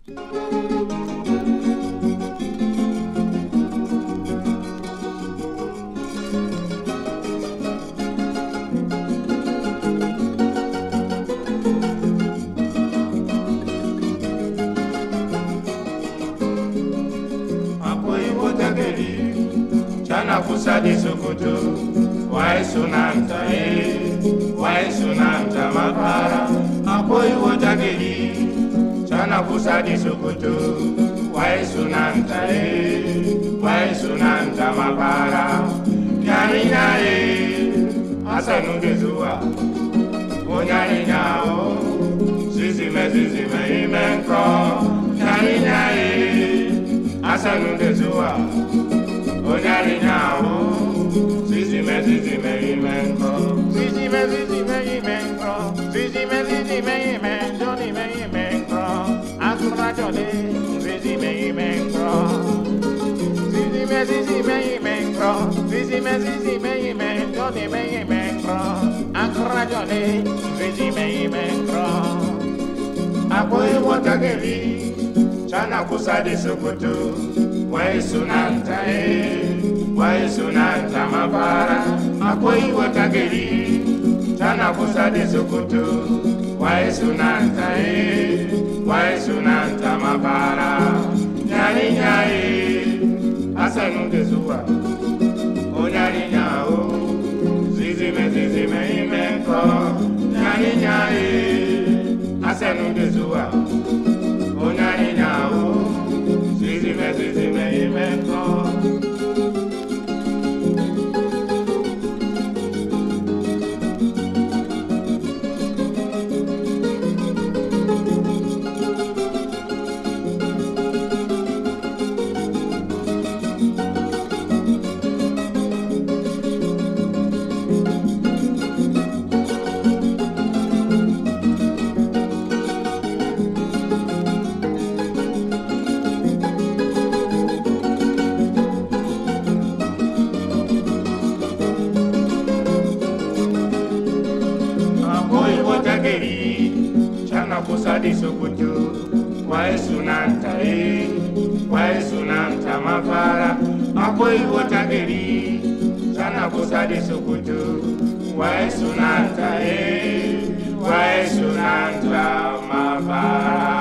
Chana kusadi sukutu, wai sunanta wai sunanta mapara, apoi wotageli. Chana kusadi sukutu, wai sunanta wai sunanta mapara, nyari asanu gezua, onyari nyao, zizime imenkro, nyari asanu gezua. Onyari nyao, zizime imenkro, zizime imenkro, zizime imenkro, akura jole, zizime imenkro, zizime imenkro, zizime imenkro, akura jole, zizime imenkro. Apoy wotageli, chana kusadi sukutu. Wai sunanta mapara, akoi wotageli. Chana kusadi sukutu. Wai sunanta mapara, nyari asanu gezua. Onyari nyao, zizime imenkro, nyari asanu gezua. Onyari nyao, zizime imenkro. Chana kusadi sukutu, wai sunanta mapara, apoi wotageli. Chana kusadi sukutu, wai sunanta mapara.